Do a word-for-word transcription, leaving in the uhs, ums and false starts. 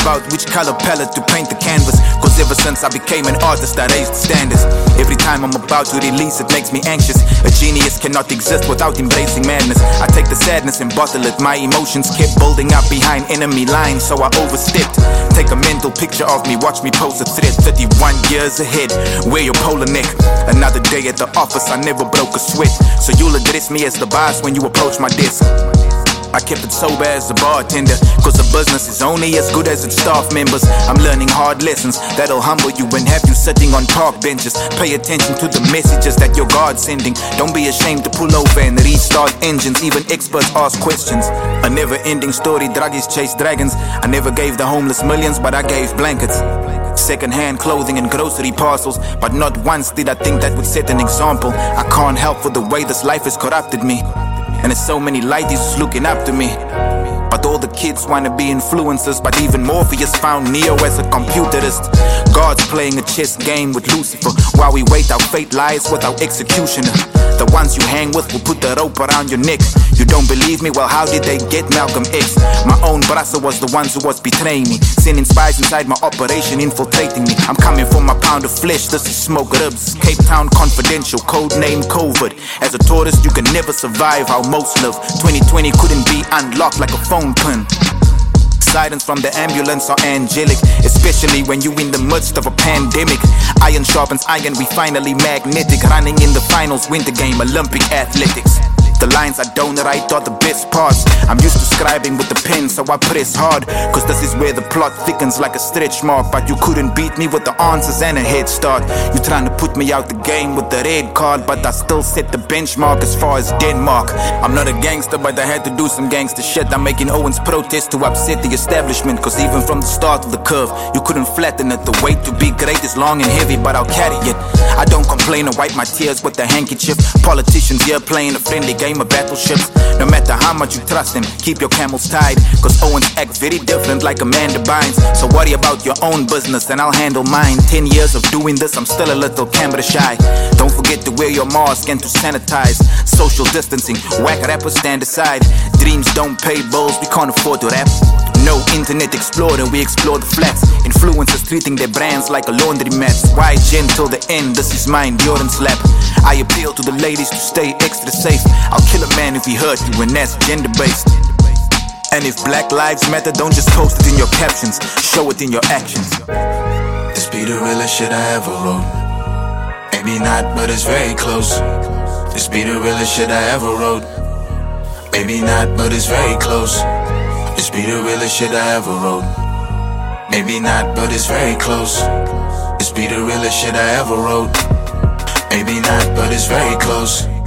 about which color palette to paint the canvas, cause ever since I became an artist I raised the standards. Every time I'm about to release it makes me anxious. A genius cannot exist without embracing madness. I take the sadness and bottle it. My emotions kept building up behind enemy lines, so I overstepped. Take a mental picture of me, watch me pose a threat. Thirty-one years ahead, wear your polar neck. Another day at the office, I never broke a sweat. So you'll address me as the boss when you approach my desk. I kept it sober as a bartender, cause a business is only as good as its staff members. I'm learning hard lessons that'll humble you and have you sitting on park benches. Pay attention to the messages that your God's sending. Don't be ashamed to pull over and restart engines. Even experts ask questions. A never-ending story, druggies chase dragons. I never gave the homeless millions, but I gave blankets, second-hand clothing and grocery parcels. But not once did I think that would set an example. I can't help for the way this life has corrupted me, and there's so many ladies who's looking up to me. But all the kids wanna be influencers. But even Morpheus found Neo as a computerist. God's playing a chess game with Lucifer, while we wait our fate lies with our executioner. The ones you hang with will put the rope around your neck. You don't believe me? Well, how did they get Malcolm X? My own brother was the ones who was betraying me, sending spies inside my operation, infiltrating me. I'm coming for my pound of flesh, this is smoke ribs. Cape Town Confidential, code name COVID. As a tourist you can never survive how most live. Twenty twenty couldn't be unlocked like a phone pin. Silence from the ambulance are angelic, especially when you in the midst of a pandemic. Iron sharpens iron, we finally magnetic. Running in the finals, winter game, Olympic athletics. The lines I don't write are the best parts. I'm used to scribing with the pen, so I press hard, cause this is where the plot thickens like a stretch mark. But you couldn't beat me with the answers and a head start. You trying to put me out the game with the red card, but I still set the benchmark as far as Denmark. I'm not a gangster, but I had to do some gangster shit. I'm making Owens protest to upset the establishment, cause even from the start of the curve you couldn't flatten it. The weight to be great is long and heavy, but I'll carry it. I don't complain or wipe my tears with a handkerchief. Politicians here playing a friendly game of battleships. No matter how much you trust them, keep your camels tied, cause Owens acts very different like Amanda Bynes. So worry about your own business and I'll handle mine. Ten years of doing this, I'm still a little camera shy. Don't forget to wear your mask and to sanitize. Social distancing, whack rappers stand aside. Dreams don't pay bills, we can't afford to rap. No internet explorer, we explore the flats. Influencers treating their brands like a laundromat. Why Gen till the end, this is my endurance lap. I appeal to the ladies to stay extra safe. I'll kill a man if he hurt you, and that's gender based. And if Black Lives Matter, don't just post it in your captions, show it in your actions. This be the realest shit I ever wrote. Maybe not, but it's very close. This be the realest shit I ever wrote. Maybe not, but it's very close. This be the realest shit I ever wrote. Maybe not, but it's very close. This be the realest shit I ever wrote. Maybe not, but it's very close.